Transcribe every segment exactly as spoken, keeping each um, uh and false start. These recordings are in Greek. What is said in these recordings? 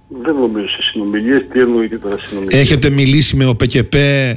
Δεν νομίζω σε συνομιλίες. Τι εννοείται τώρα συνομιλίες? Έχετε μιλήσει με ο ΠΚΠ,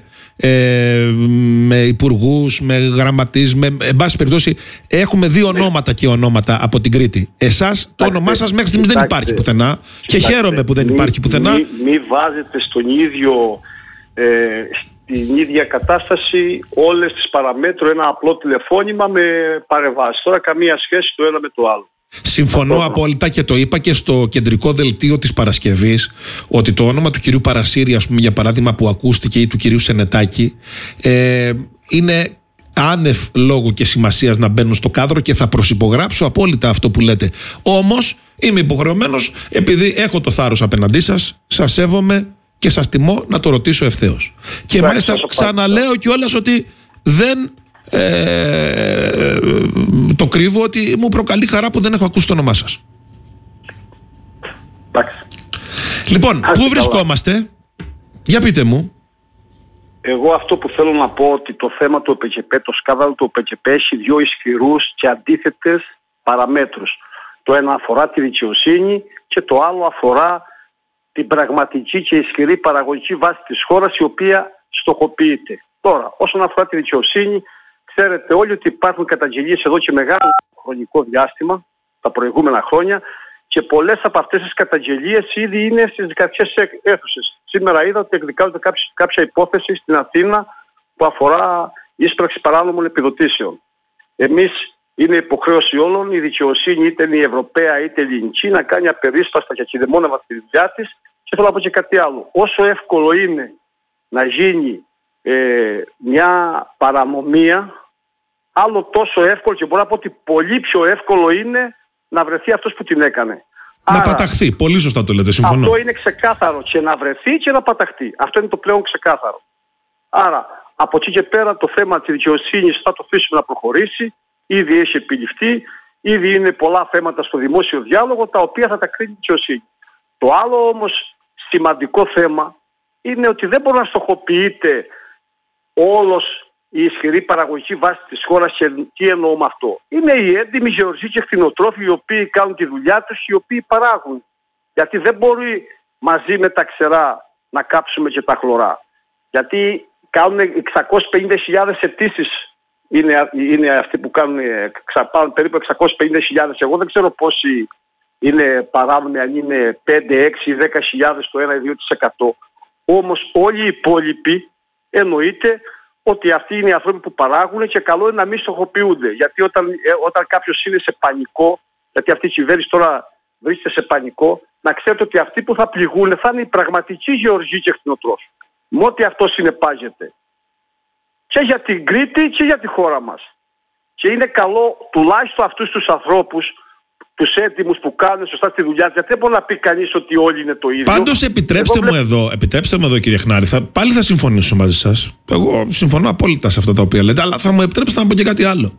ε, με υπουργούς, με γραμματείς, με, εν πάση περιπτώσει έχουμε δύο ονόματα και ονόματα από την Κρήτη. Εσάς το όνομά σας μέχρι στιγμής δεν υπάρχει πουθενά και χαίρομαι που δεν υπάρχει πουθενά. Μην μη βάζετε στον ίδιο, ε, στην ίδια κατάσταση όλες τις παραμέτρου ένα απλό τηλεφώνημα με παρεμβάσεις. Τώρα καμία σχέση το ένα με το άλλο. Συμφωνώ απόλυτα και το είπα και στο κεντρικό δελτίο της Παρασκευής ότι το όνομα του κυρίου Παρασύρη, ας πούμε, για παράδειγμα, που ακούστηκε, ή του κυρίου Σενετάκη, ε, είναι άνευ λόγου και σημασίας να μπαίνουν στο κάδρο και θα προσυπογράψω απόλυτα αυτό που λέτε. Όμως είμαι υποχρεωμένος, επειδή έχω το θάρρος απέναντί σας, σας σέβομαι και σας τιμώ, να το ρωτήσω ευθέως. Και μάλιστα ξαναλέω κιόλας ότι δεν Ε, το κρύβω, ότι μου προκαλεί χαρά που δεν έχω ακούσει το όνομά σας. Εντάξει. Λοιπόν, Άς, πού βρισκόμαστε? Για πείτε μου. Εγώ αυτό που θέλω να πω, ότι το θέμα του ΟΠΕΚΕΠΕ, το σκάνδαλο του ΟΠΕΚΕΠΕ, έχει δύο ισχυρούς και αντίθετες παραμέτρους. Το ένα αφορά τη δικαιοσύνη και το άλλο αφορά την πραγματική και ισχυρή παραγωγική βάση της χώρας, η οποία στοχοποιείται. Τώρα, όσον αφορά τη δικαιοσύνη, ξέρετε όλοι ότι υπάρχουν καταγγελίες εδώ και μεγάλο χρονικό διάστημα, τα προηγούμενα χρόνια, και πολλές από αυτές τις καταγγελίες ήδη είναι στις δικαστικές αίθουσες. Σήμερα είδα ότι εκδικάζεται κάποια υπόθεση στην Αθήνα που αφορά ίσπραξη παράνομων επιδοτήσεων. Εμείς, είναι υποχρέωση όλων, η δικαιοσύνη, είτε είναι η Ευρωπαία είτε η ελληνική, να κάνει απερίσπαστα και ακιδεμόνευα τη δουλειά της. Και θέλω να πω και κάτι άλλο. Όσο εύκολο είναι να γίνει ε, μια παρανομία, άλλο τόσο εύκολο, και μπορώ να πω ότι πολύ πιο εύκολο είναι να βρεθεί αυτός που την έκανε. Να Άρα, παταχθεί. Πολύ σωστά το λέτε, συμφωνώ. Αυτό είναι ξεκάθαρο, και να βρεθεί και να παταχθεί. Αυτό είναι το πλέον ξεκάθαρο. Άρα, από εκεί και πέρα το θέμα της δικαιοσύνης θα το αφήσουμε να προχωρήσει. Ήδη έχει επιληφθεί. Ήδη είναι πολλά θέματα στο δημόσιο διάλογο, τα οποία θα τα κρίνει η δικαιοσύνη. Το άλλο όμως σημαντικό θέμα είναι ότι δεν μπορεί να στοχοποιείται όλος η ισχυρή παραγωγική βάση της χώρας. Και τι εννοώ με αυτό? Είναι οι έντιμοι γεωργοί και κτηνοτρόφοι, οι οποίοι κάνουν τη δουλειά τους, οι οποίοι παράγουν. Γιατί δεν μπορεί μαζί με τα ξερά να κάψουμε και τα χλωρά. Γιατί κάνουν εξακόσιες πενήντα χιλιάδες αιτήσεις, είναι, είναι αυτοί που κάνουν, ξαπάνουν περίπου εξακόσιες πενήντα χιλιάδες. Εγώ δεν ξέρω πόσοι είναι παράνομοι, αν είναι πέντε, έξι ή δέκα χιλιάδες το ένα ή δύο τοις εκατό. Όμως όλοι οι υπόλοιποι εννοείται ότι αυτοί είναι οι άνθρωποι που παράγουν, και καλό είναι να μην στοχοποιούνται. Γιατί όταν, ε, όταν κάποιος είναι σε πανικό, γιατί αυτή η κυβέρνηση τώρα βρίσκεται σε πανικό, να ξέρετε ότι αυτοί που θα πληγούν θα είναι οι πραγματικοί γεωργοί και κτηνοτρόφοι. Με ό,τι αυτό συνεπάγεται. Και για την Κρήτη και για τη χώρα μας. Και είναι καλό τουλάχιστον αυτούς τους ανθρώπους, τους έτοιμους που κάνουν σωστά τη δουλειά, γιατί δεν μπορεί να πει κανείς ότι όλοι είναι το ίδιο. Πάντως επιτρέψτε μου εδώ, επιτρέψτε μου εδώ κύριε Χνάρη, θα, πάλι θα συμφωνήσω μαζί σας. Εγώ συμφωνώ απόλυτα σε αυτά τα οποία λέτε, αλλά θα μου επιτρέψετε να πω και κάτι άλλο.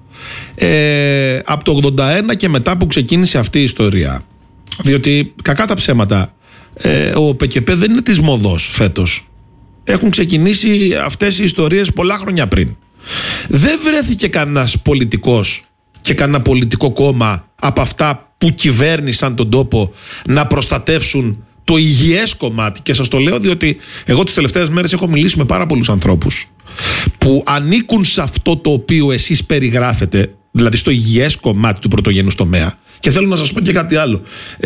Ε, από το ογδόντα ένα και μετά που ξεκίνησε αυτή η ιστορία, διότι κακά τα ψέματα, ε, ο ΠΚΠ δεν είναι της μοδός φέτος. Έχουν ξεκινήσει αυτές οι ιστορίες πολλά χρόνια πριν. Δεν βρέθηκε κανένας πολιτικός και κανένα πολιτικό κόμμα από αυτά που κυβέρνησαν τον τόπο να προστατεύσουν το υγιές κομμάτι. Και σας το λέω διότι εγώ τις τελευταίες μέρες έχω μιλήσει με πάρα πολλούς ανθρώπους που ανήκουν σε αυτό το οποίο εσείς περιγράφετε, δηλαδή στο υγιές κομμάτι του πρωτογενούς τομέα. Και θέλω να σας πω και κάτι άλλο.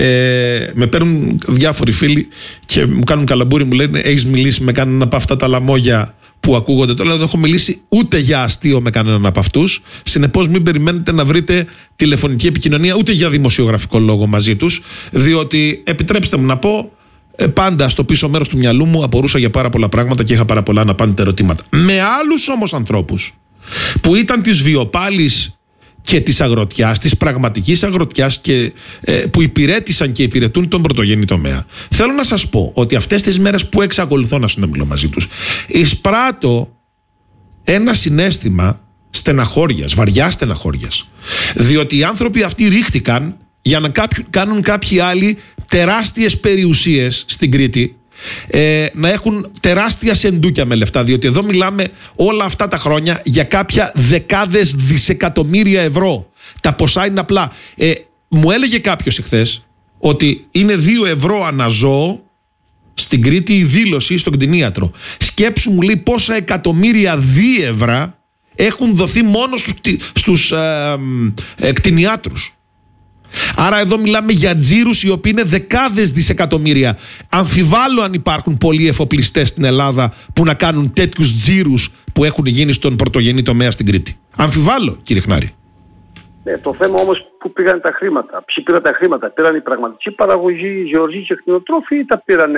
Ε, με παίρνουν διάφοροι φίλοι και μου κάνουν καλαμπούρι, μου λένε: έχεις μιλήσει με κανέναν από αυτά τα λαμόγια που ακούγονται τώρα? Δεν έχω μιλήσει ούτε για αστείο με κανέναν από αυτούς. Συνεπώς, μην περιμένετε να βρείτε τηλεφωνική επικοινωνία ούτε για δημοσιογραφικό λόγο μαζί τους. Διότι, επιτρέψτε μου να πω, πάντα στο πίσω μέρος του μυαλού μου απορούσα για πάρα πολλά πράγματα και είχα πάρα πολλά αναπάντητα ερωτήματα. Με άλλους όμως ανθρώπους που ήταν της βιοπάλης και της αγροτιάς, της πραγματικής αγροτιάς, και ε, που υπηρέτησαν και υπηρετούν τον πρωτογενή τομέα. Θέλω να σας πω ότι αυτές τις μέρες που εξακολουθώ να συνομιλώ μαζί τους, εισπράττω ένα συναίσθημα στεναχώριας, βαριά στεναχώριας. Διότι οι άνθρωποι αυτοί ρίχτηκαν για να κάποιου, κάνουν κάποιοι άλλοι τεράστιες περιουσίες στην Κρήτη, Ε, να έχουν τεράστια σεντούκια με λεφτά, διότι εδώ μιλάμε όλα αυτά τα χρόνια για κάποια δεκάδες δισεκατομμύρια ευρώ. Τα ποσά είναι απλά. Ε, μου έλεγε κάποιος εχθές ότι είναι δύο ευρώ αναζώο στην Κρήτη η δήλωση στον κτηνίατρο. Σκέψου μου, λέει, πόσα εκατομμύρια δίευρα έχουν δοθεί μόνο στους, στους ε, ε, κτηνιάτρους. Άρα εδώ μιλάμε για τζίρους οι οποίοι είναι δεκάδες δισεκατομμύρια. Αμφιβάλλω αν υπάρχουν πολλοί εφοπλιστές στην Ελλάδα που να κάνουν τέτοιους τζίρους που έχουν γίνει στον πρωτογενή τομέα στην Κρήτη. Αμφιβάλλω, κύριε Χνάρη. Ναι, το θέμα όμως που πήγαν τα χρήματα. Ποιοι πήραν τα χρήματα? Πήραν η πραγματική παραγωγή, οι γεωργοί και κτηνοτρόφοι, ή τα πήραν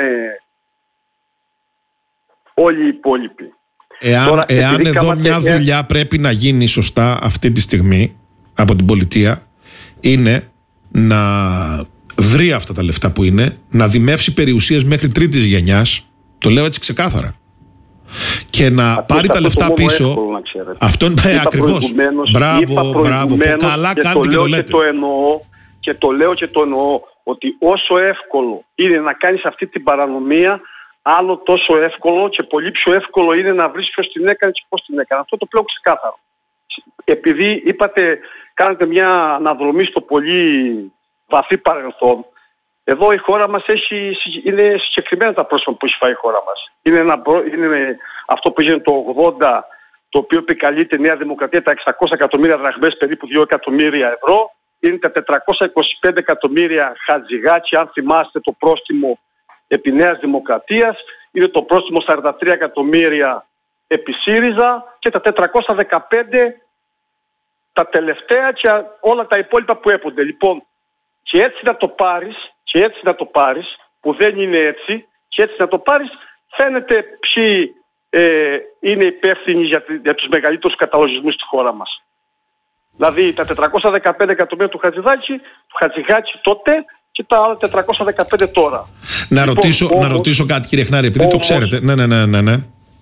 όλοι οι υπόλοιποι? Εάν, Τώρα, εάν εδώ κάματε, μια δουλειά ε... πρέπει να γίνει σωστά αυτή τη στιγμή από την πολιτεία, είναι να βρει αυτά τα λεφτά που είναι, να δημεύσει περιουσίες μέχρι τρίτης γενιάς, το λέω έτσι ξεκάθαρα, και να αυτό, πάρει τα λεφτά πίσω. Εύκολο, αυτό είναι ακριβώς. Μπράβο, μπράβο. Καλά κάνετε και το λέτε. Και το εννοώ, και το λέω και το εννοώ, ότι όσο εύκολο είναι να κάνεις αυτή την παρανομία, άλλο τόσο εύκολο και πολύ πιο εύκολο είναι να βρεις ποιος την έκανε και πώς την έκανε. Αυτό το πλέον ξεκάθαρο. Επειδή είπατε, κάνετε μια αναδρομή στο πολύ βαθύ παρελθόν, εδώ η χώρα μας έχει, είναι συγκεκριμένα τα πρόσωπα που έχει φάει η χώρα μας. Είναι, ένα, είναι αυτό που έγινε το ογδόντα, το οποίο επικαλείται Νέα Δημοκρατία, τα εξακόσια εκατομμύρια δραχμές, περίπου δύο εκατομμύρια ευρώ. Είναι τα τετρακόσια είκοσι πέντε εκατομμύρια Χατζηγάτσι, αν θυμάστε το πρόστιμο επί Νέας Δημοκρατίας. Είναι το πρόστιμο σαράντα τρία εκατομμύρια επί ΣΥΡΙΖΑ και τα τετρακόσια δεκαπέντε τα τελευταία και όλα τα υπόλοιπα που έπονται. Λοιπόν, και έτσι να το πάρεις, και έτσι να το πάρεις, που δεν είναι έτσι, και έτσι να το πάρεις, φαίνεται ποιοι ε, είναι υπεύθυνοι για, για τους μεγαλύτερους καταλογισμούς στη χώρα μας. Δηλαδή τα τετρακόσια δεκαπέντε εκατομμύρια του Χατζηδάκη, του Χατζηγάτσι τότε, και τα άλλα τετρακόσια δεκαπέντε τώρα. Να, λοιπόν, ρωτήσω, όμως, να ρωτήσω κάτι, κύριε Χνάρη, επειδή όμως, το ξέρετε. Ναι, ναι, ναι, ναι, ναι.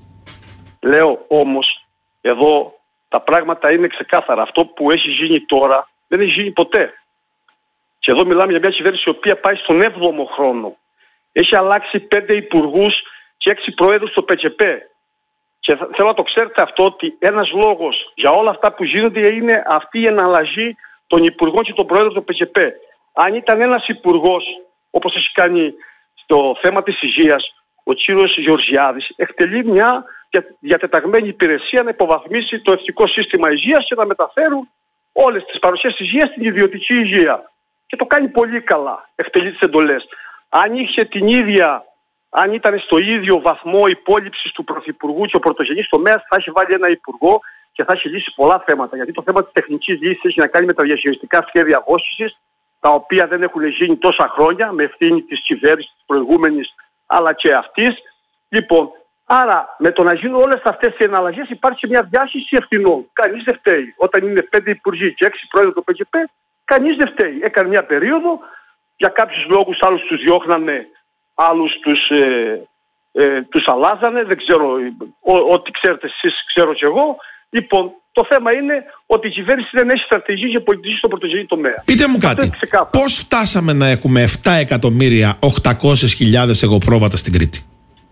Λέω όμως, εδώ τα πράγματα είναι ξεκάθαρα. Αυτό που έχει γίνει τώρα δεν έχει γίνει ποτέ. Και εδώ μιλάμε για μια κυβέρνηση η οποία πάει στον έβδομο χρόνο. Έχει αλλάξει πέντε υπουργούς και έξι προέδρους στο ΠΚΠ. Και θέλω να το ξέρετε αυτό, ότι ένας λόγος για όλα αυτά που γίνονται είναι αυτή η εναλλαγή των υπουργών και των προέδρων του ΠΚΠ. Αν ήταν ένας υπουργός, όπως έχει κάνει στο θέμα της υγείας, ο κύριος Γεωργιάδης εκτελεί μια διατεταγμένη υπηρεσία να υποβαθμίσει το εθνικό σύστημα υγείας και να μεταφέρουν όλες τις παρουσίες υγείας στην ιδιωτική υγεία. Και το κάνει πολύ καλά, εκτελεί τις εντολές. Αν είχε την ίδια, αν ήταν στο ίδιο βαθμό υπόλοιψης του Πρωθυπουργού και ο πρωτογενής τομέας, θα έχει βάλει ένα υπουργό και θα έχει λύσει πολλά θέματα. Γιατί το θέμα της τεχνικής λύσης έχει να κάνει με τα διαχειριστικά σχέδια αγώσισης, τα οποία δεν έχουν γίνει τόσα χρόνια, με ευθύνη της κυβέρνησης της προηγούμενης αλλά και αυτής. Λοιπόν, άρα με το να γίνουν όλες αυτές οι εναλλαγές υπάρχει μια διάχυση ευθυνών. Κανείς δεν φταίει. Όταν είναι πέντε υπουργοί και έξι πρόεδροι του ΠΚΠ, κανείς δεν φταίει. Έκανε μια περίοδο, για κάποιους λόγους άλλους τους διώχνανε, άλλους τους, ε, ε, τους αλλάζανε, δεν ξέρω, ό,τι ξέρετε εσείς ξέρω κι εγώ. Λοιπόν, το θέμα είναι ότι η κυβέρνηση δεν έχει στρατηγική και πολιτική στον πρωτογενή τομέα. Πείτε μου κάτι, πώς φτάσαμε να έχουμε επτά εκατομμύρια οκτακόσιες χιλιάδες εγωπρόβατα στην Κρήτη?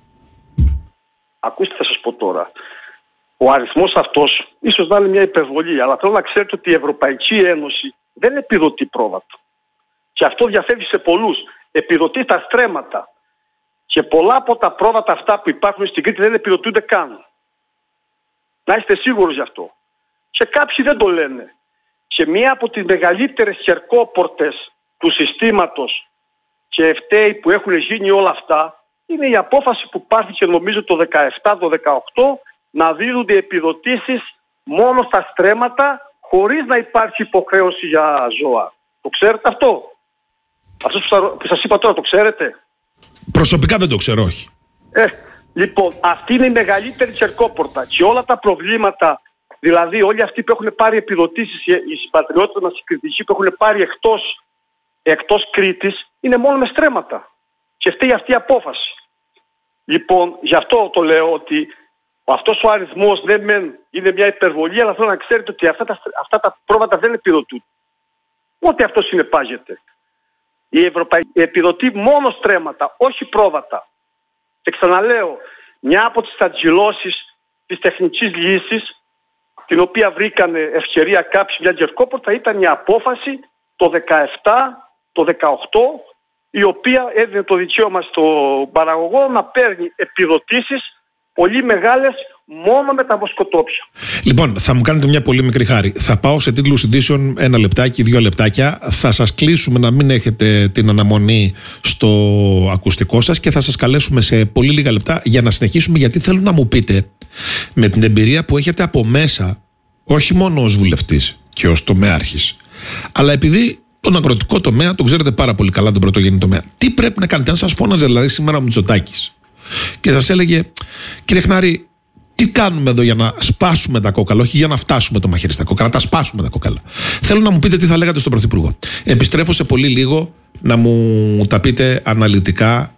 Ακούστε, θα σας πω τώρα. Ο αριθμός αυτός ίσως να είναι μια υπερβολή, αλλά θέλω να ξέρετε ότι η Ευρωπαϊκή Ένωση δεν επιδοτεί πρόβατα. Και αυτό διαφεύγει σε πολλούς. Επιδοτεί τα στρέμματα. Και πολλά από τα πρόβατα αυτά που υπάρχουν στην Κρήτη δεν επιδοτούνται καν. Να είστε σίγουροι γι' αυτό. Και κάποιοι δεν το λένε. Και μία από τις μεγαλύτερες κερκόπορτες του συστήματος και ευταίοι που έχουν γίνει όλα αυτά είναι η απόφαση που πάρθηκε νομίζω το δεκαεπτά το δεκαοκτώ να δίνονται επιδοτήσεις μόνο στα στρέμματα χωρίς να υπάρχει υποχρέωση για ζώα. Το ξέρετε αυτό? Αυτό που σας είπα τώρα το ξέρετε? Προσωπικά δεν το ξέρω, όχι. Ε, λοιπόν, αυτή είναι η μεγαλύτερη κερκόπορτα και όλα τα προβλήματα, δηλαδή όλοι αυτοί που έχουν πάρει επιδοτήσεις, οι συμπατριώτες μας οι κριτικοί που έχουν πάρει εκτός, εκτός Κρήτης, είναι μόνο με στρέμματα. Και φταίει αυτή η απόφαση. Λοιπόν, γι' αυτό το λέω ότι αυτός ο αριθμός δεν μεν είναι μια υπερβολή, αλλά θέλω να ξέρετε ότι αυτά τα, αυτά τα πρόβατα δεν επιδοτούν. Ό,τι αυτό συνεπάγεται. Η Ευρωπαϊκή επιδοτεί μόνο στρέμματα, όχι πρόβατα. Και ξαναλέω, μια από τις αντιλώσεις της τεχνικής λύσης, την οποία βρήκανε ευκαιρία κάποιοι μια κερκόπορτα, ήταν η απόφαση το δεκαεπτά, το δεκαοκτώ η οποία έδινε το δικαίωμα στον παραγωγό να παίρνει επιδοτήσεις πολύ μεγάλες μόνο με τα βοσκοτόπια. Λοιπόν, θα μου κάνετε μια πολύ μικρή χάρη. Θα πάω σε τίτλους ειδήσεων ένα λεπτάκι, δύο λεπτάκια. Θα σας κλείσουμε να μην έχετε την αναμονή στο ακουστικό σας και θα σας καλέσουμε σε πολύ λίγα λεπτά για να συνεχίσουμε, γιατί θέλω να μου πείτε, με την εμπειρία που έχετε από μέσα, όχι μόνο ως βουλευτής και ως τομέαρχης, αλλά επειδή τον αγροτικό τομέα τον ξέρετε πάρα πολύ καλά, τον πρωτογενή τομέα, τι πρέπει να κάνετε? Αν σας φώναζε δηλαδή σήμερα ο Μητσοτάκης και σας έλεγε, κύριε Χνάρη, τι κάνουμε εδώ για να σπάσουμε τα κόκαλα, όχι για να φτάσουμε το μαχαίρι στα κόκαλα, να τα σπάσουμε τα κόκαλα. Θέλω να μου πείτε τι θα λέγατε στον Πρωθυπουργό. Επιστρέφω σε πολύ λίγο να μου τα πείτε αναλυτικά